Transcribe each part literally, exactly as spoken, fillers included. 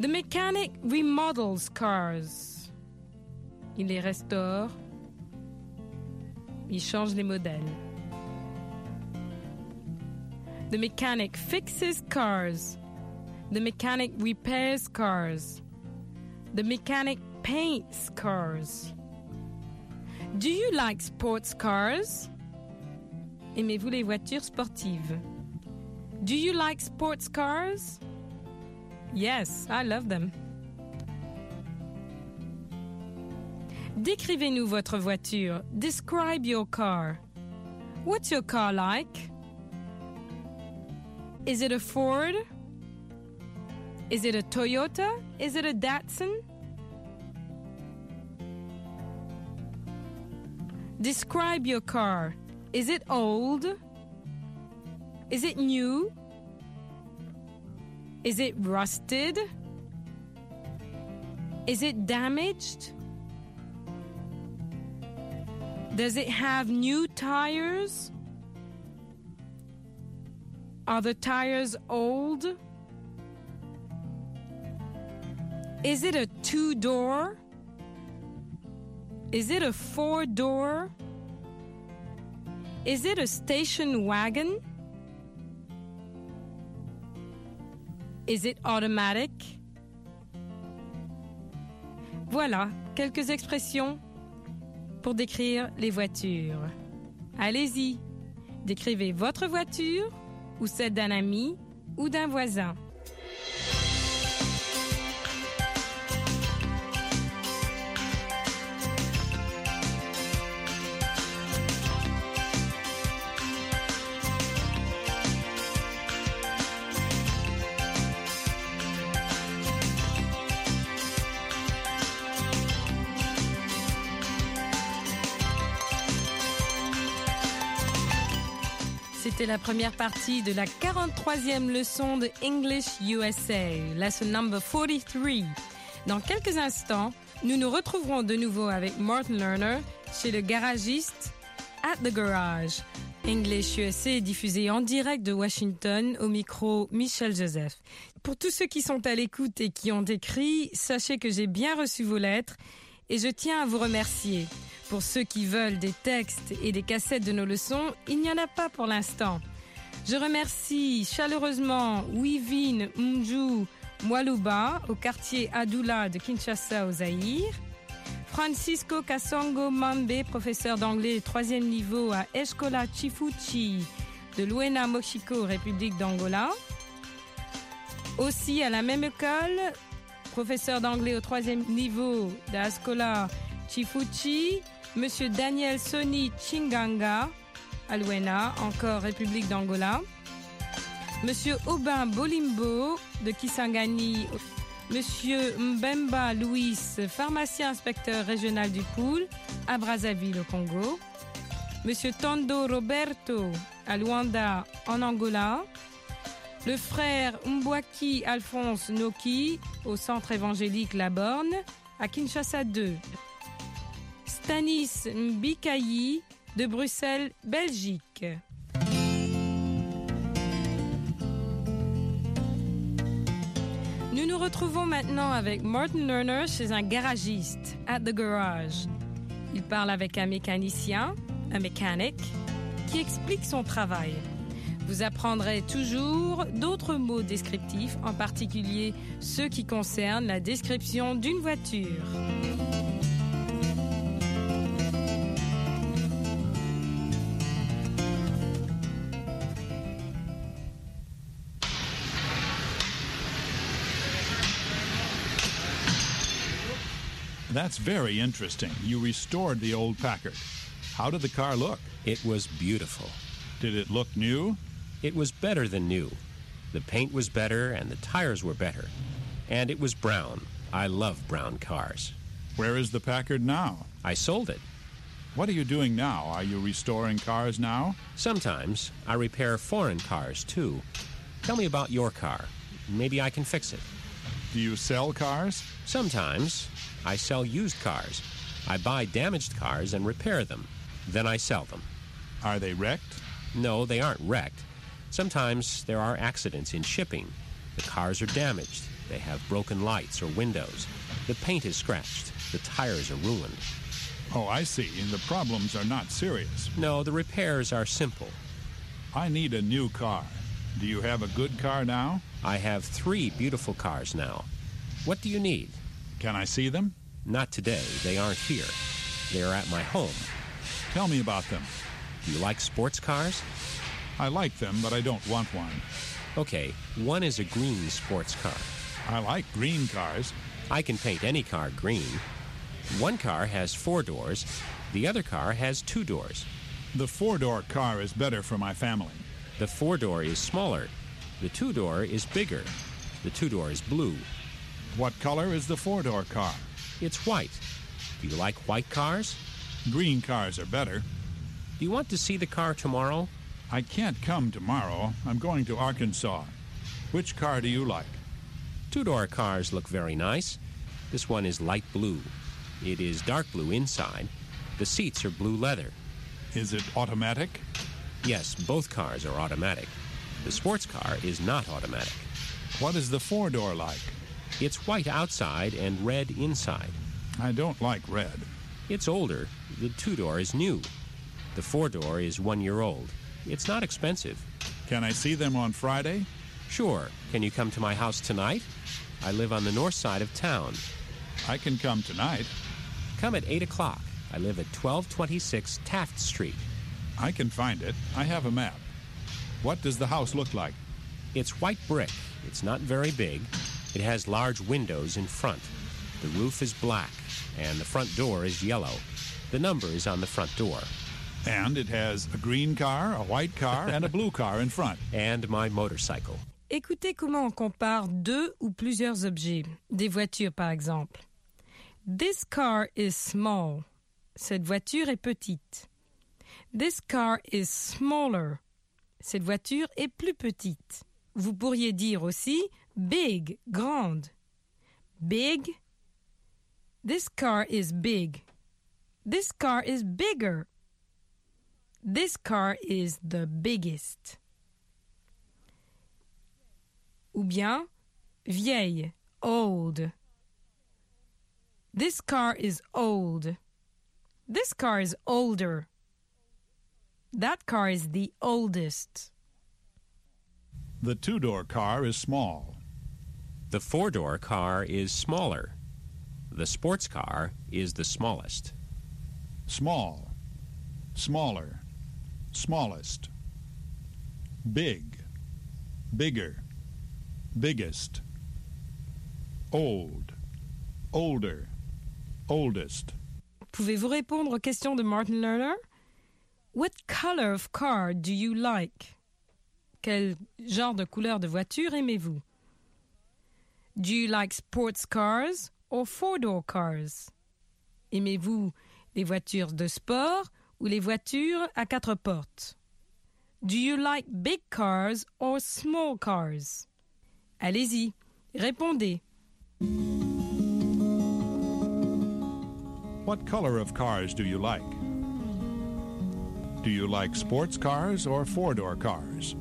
The mechanic remodels cars. Il les restaure. Il change les modèles. The mechanic fixes cars. The mechanic repairs cars. The mechanic paints cars. Do you like sports cars? Aimez-vous les voitures sportives? Do you like sports cars? Yes, I love them. Décrivez-nous votre voiture. Describe your car. What's your car like? Is it a Ford? Is it a Toyota? Is it a Datsun? Describe your car. Is it old? Is it new? Is it rusted? Is it damaged? Does it have new tires? Are the tires old? Is it a two-door? Is it a four-door? Is it a station wagon? Is it automatic? Voilà, quelques expressions pour décrire les voitures. Allez-y, décrivez votre voiture ou celle d'un ami ou d'un voisin. C'était la première partie de la quarante-troisième leçon de English U S A, lesson number forty-three. Dans quelques instants, nous nous retrouverons de nouveau avec Martin Lerner chez le garagiste At the Garage. English U S A est diffusé en direct de Washington au micro Michel Joseph. Pour tous ceux qui sont à l'écoute et qui ont écrit, sachez que j'ai bien reçu vos lettres et je tiens à vous remercier. Pour ceux qui veulent des textes et des cassettes de nos leçons, il n'y en a pas pour l'instant. Je remercie chaleureusement Wivine Mju Mwaluba au quartier Adoula de Kinshasa au Zaïre, Francisco Kasongo Mambe, professeur d'anglais troisième niveau à Escola Chifuchi de Luena Mochico, République d'Angola. Aussi à la même école, professeur d'anglais au troisième niveau de Escola Chifuchi, Monsieur Daniel Soni Chinganga, à Luena, encore République d'Angola. Monsieur Aubin Bolimbo, de Kisangani. Monsieur Mbemba Louis, pharmacien inspecteur régional du Pool, à Brazzaville, au Congo. Monsieur Tondo Roberto, à Luanda, en Angola. Le frère Mbwaki Alphonse Noki, au centre évangélique La Borne, à Kinshasa deux. Stanis Mbikayi de Bruxelles, Belgique. Nous nous retrouvons maintenant avec Martin Lerner chez un garagiste, at the garage. Il parle avec un mécanicien, un mechanic, qui explique son travail. Vous apprendrez toujours d'autres mots descriptifs, en particulier ceux qui concernent la description d'une voiture. That's very interesting. You restored the old Packard. How did the car look? It was beautiful. Did it look new? It was better than new. The paint was better and the tires were better. And it was brown. I love brown cars. Where is the Packard now? I sold it. What are you doing now? Are you restoring cars now? Sometimes I repair foreign cars, too. Tell me about your car. Maybe I can fix it. Do you sell cars? Sometimes. I sell used cars. I buy damaged cars and repair them. Then I sell them. Are they wrecked? No, they aren't wrecked. Sometimes there are accidents in shipping. The cars are damaged. They have broken lights or windows. The paint is scratched. The tires are ruined. Oh, I see. The problems are not serious. No, the repairs are simple. I need a new car. Do you have a good car now? I have three beautiful cars now. What do you need? Can I see them? Not today. They aren't here. They are at my home. Tell me about them. Do you like sports cars? I like them, but I don't want one. Okay, one is a green sports car. I like green cars. I can paint any car green. One car has four doors. The other car has two doors. The four-door car is better for my family. The four-door is smaller. The two-door is bigger. The two-door is blue. What color is the four-door car? It's white. Do you like white cars? Green cars are better. Do you want to see the car tomorrow? I can't come tomorrow. I'm going to Arkansas. Which car do you like? Two-door cars look very nice. This one is light blue. It is dark blue inside. The seats are blue leather. Is it automatic? Yes, both cars are automatic. The sports car is not automatic. What is the four-door like? It's white outside and red inside. I don't like red. It's older. The two-door is new. The four-door is one year old. It's not expensive. Can I see them on Friday? Sure. Can you come to my house tonight? I live on the north side of town. I can come tonight. Come at eight o'clock. I live at twelve twenty-six Taft Street. I can find it. I have a map. What does the house look like? It's white brick. It's not very big. It has large windows in front. The roof is black, and the front door is yellow. The number is on the front door. And it has a green car, a white car, and a blue car in front. And my motorcycle. Écoutez comment on compare deux ou plusieurs objets, des voitures par exemple. This car is small. Cette voiture est petite. This car is smaller. Cette voiture est plus petite. Vous pourriez dire aussi big, grande. Big. This car is big. This car is bigger. This car is the biggest. Ou bien vieille, old. This car is old. This car is older. That car is the oldest. The two-door car is small. The four-door car is smaller. The sports car is the smallest. Small, smaller, smallest. Big, bigger, biggest. Old, older, oldest. Pouvez-vous répondre aux questions de Martin Lerner? What color of car do you like? Quel genre de couleur de voiture aimez-vous? Do you like sports cars or four-door cars? Aimez-vous les voitures de sport ou les voitures à quatre portes? Do you like big cars or small cars? Allez-y, répondez. What color of cars do you like? Do you like sports cars or four-door cars?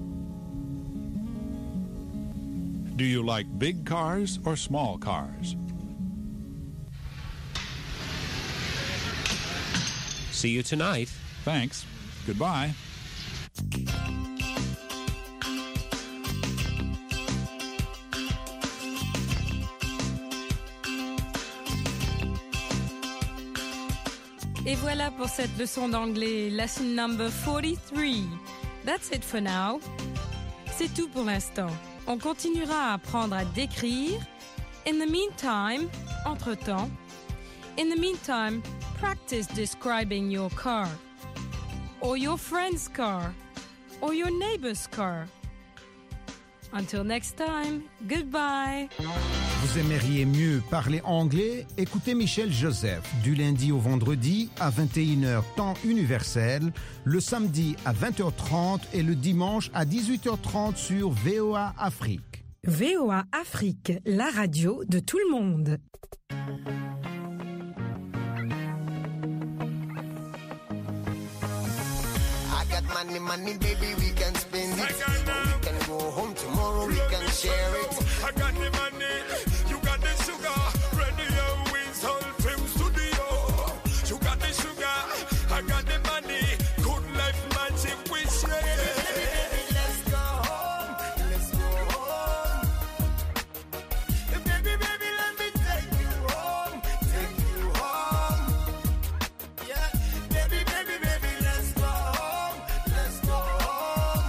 Do you like big cars or small cars? See you tonight. Thanks. Goodbye. Et voilà pour cette leçon d'anglais, lesson number forty-three. That's it for now. C'est tout pour l'instant. On continuera à apprendre à décrire. In the meantime, entre-temps, in the meantime, practice describing your car, or your friend's car, or your neighbor's car. Until next time, goodbye. Vous aimeriez mieux parler anglais? Écoutez Michel Joseph du lundi au vendredi à vingt et une heures temps universel, le samedi à vingt heures trente et le dimanche à dix-huit heures trente sur V O A Afrique. V O A Afrique, la radio de tout le monde. I got money, money, baby, we can spend it. We can go home tomorrow, we can share I got the money, you got the sugar. Radio is all film studio. You got the sugar, I got the money. Good life magic we share. Let's go home, let's go home. Baby, baby, let me take you home, take you home. Yeah, baby, baby, baby, let's go home, let's go home.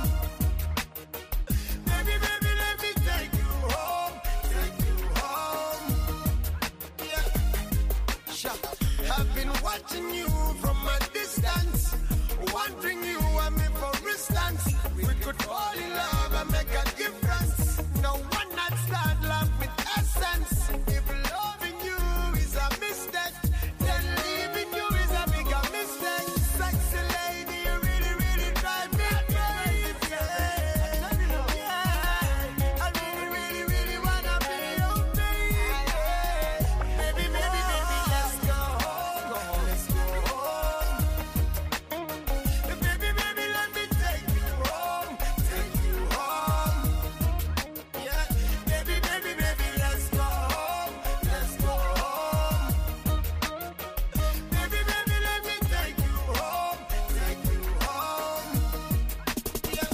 Baby, baby, let me take you home, take you home. Yeah, shut up. I've been watching you from a distance, wondering you and me for instance. We could fall in love and make a difference. No one not start love with essence. If loving you is a mistake, then leaving you is a bigger mistake. Sexy lady, you really, really drive me crazy. Yeah, I really, really, really wanna be your baby. Baby, baby, baby, let's go home, let's go home. Baby, baby, let me take you home, take you home. Yeah, baby, baby, baby, let's go home, let's go home. Baby, baby, let me take you home, take you home. Yeah.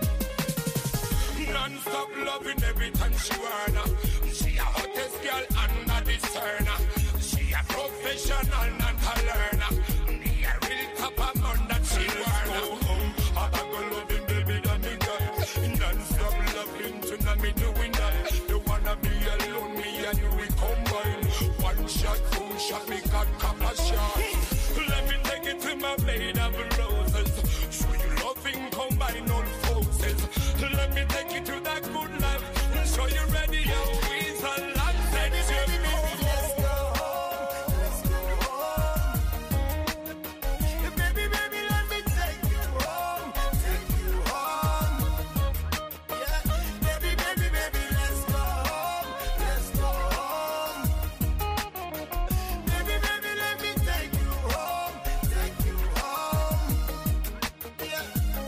Non-stop loving every time she wanna. She a hottest girl under the sun. She a professional, not a learner. Me a real top among that she wanna. I go loving baby that me got. Non-stop loving tonight me doing that. You wanna be alone, me and you we combine. One shot, two shot, me got couple shot. Let me take it to my bed of roses. Show you loving combine all forces. Let me take you to that good life. Show you ready how is a lot. Let's go home, let's go home. Baby, baby, let me take you home, take you home. Yeah, baby, baby, baby, let's go home, let's go home. Baby, baby, let me take you home, take you home. Yeah.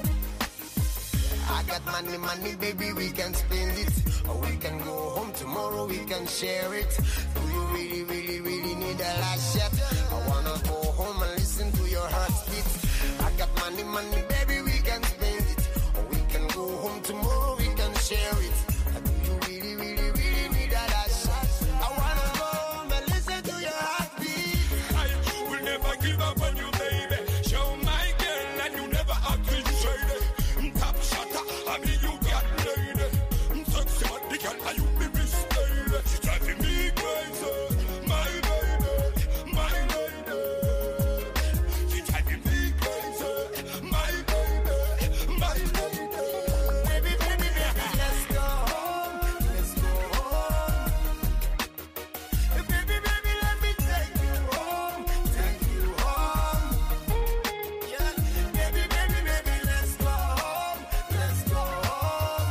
I got money, money, baby, we can spend it. Or we can go home tomorrow, we can share it. Do you really, really, really need a last shot? I wanna go home and listen to your heartbeat. I got money, money, baby, we can spend it. Or we can go home tomorrow, we can share it. Do you really, really, really need a last shot? I wanna go home and listen to your heartbeat. I will never give up on you, baby. Show my girl and you never act shady. Top shutter, I mean you got lady. Sexy body girl, and you be misleading. She driving me crazy, my baby, my lady. She driving me crazy, my baby, my lady. Baby, baby, baby, let's go home, let's go home. Baby, baby, let me take you home, take you home. Yeah, baby, baby, baby, let's go home, let's go home.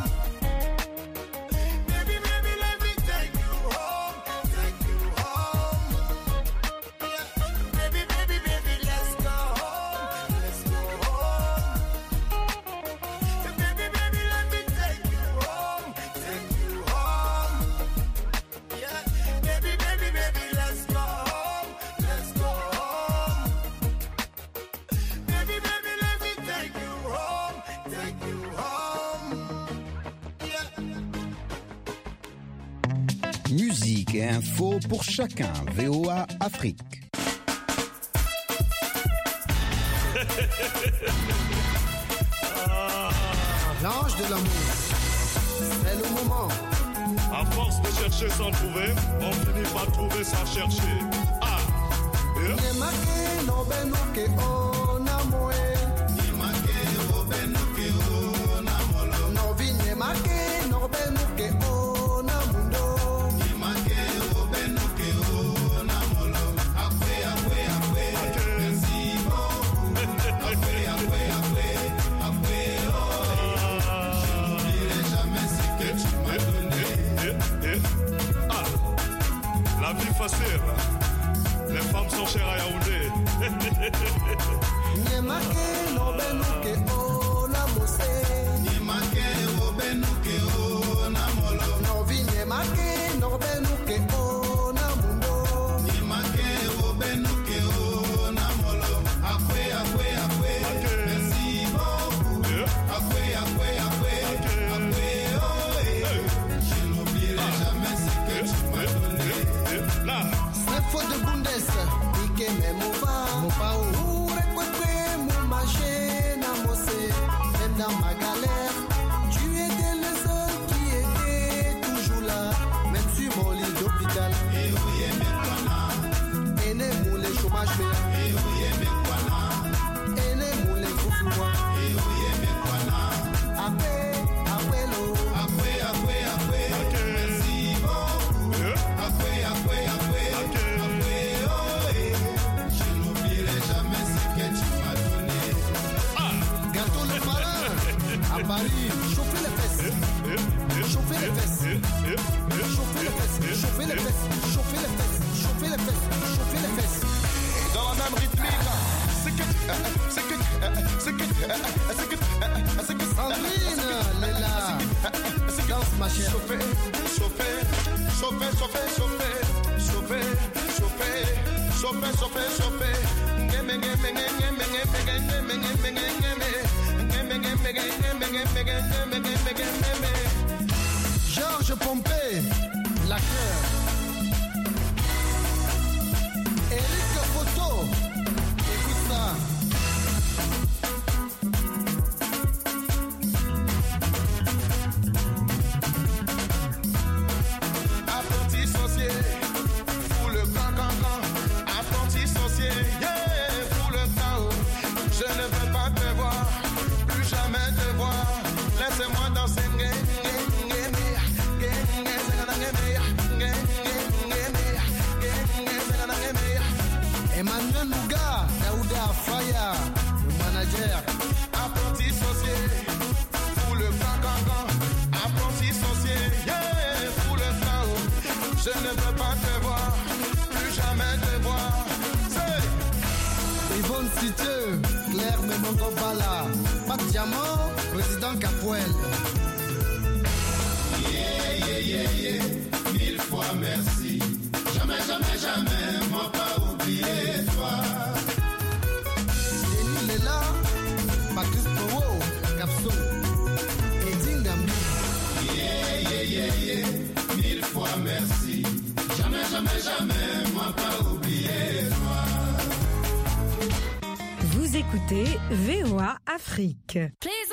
Baby, baby, let me take you home, take you home. Yeah, baby, baby, baby, let's go home, let's go home. Baby, baby, let me take you home, take you home. Yeah, baby, baby, baby, let's go home, let's go home. Baby, baby, let me take you home, take you home. Yeah. Musique et info pour chacun. V O A Afrique. L'ange de l'amour. C'est le moment. À force de chercher sans trouver, on finit par trouver sans chercher. Ah, yeah. Nyemake no benuke onamoe. Nyemake no benuke onamolo. No vi nyemake no benuke onamundo. Nyemake no benuke onamolo. Akwe akwe akwe. Merci beaucoup. Akwe akwe akwe. Akwe oh. Je n'oublierai jamais ce que tu m'as donné. Eh, eh, eh. Ah, la vie facile. Les femmes sont chères à Yaoundé. Nyemake no benuke onamose. Nyemake no benuke onamolo. No vi nyemake fesses, chauffer les fesses, chauffer les fesses, chauffer les fesses. Dans la même rythmique, c'est que, c'est que, c'est que, c'est que, c'est que, Sandrine, Léla, danse ma chère. chauffer, chauffer, chauffer, chauffer, chauffer, chauffer, chauffer, chauffer, chauffer, chauffer. Georges Pompé, la cœur. Eric Photo, écoute ça. Apprenti sorcier, fous le camp, camp, camp. Apprenti sorcier, yeah, fous le chaos. Je ne veux pas te voir, plus jamais te voir. Laissez-moi danser. Emmanuel Louga, Daouda Faya, le manager. Apprenti sorcier, fous le camp, camp, camp. Apprenti sorcier, yeah, fous le chaos. Je ne veux pas te voir, plus jamais te voir. C'est Yvonne Citeux, Claire Memongobala, Pat Diamant, président Capoel. yeah, yeah, yeah, yeah, mille fois merci. Jamais, jamais, jamais, moi pas oublier toi. Denis Lela, Patrice Powo, Capso, Edine Dambi. Yeah, yeah, yeah, yeah, mille fois merci. Jamais, jamais, jamais, moi pas oublier toi. Vous écoutez V O A Afrique. Please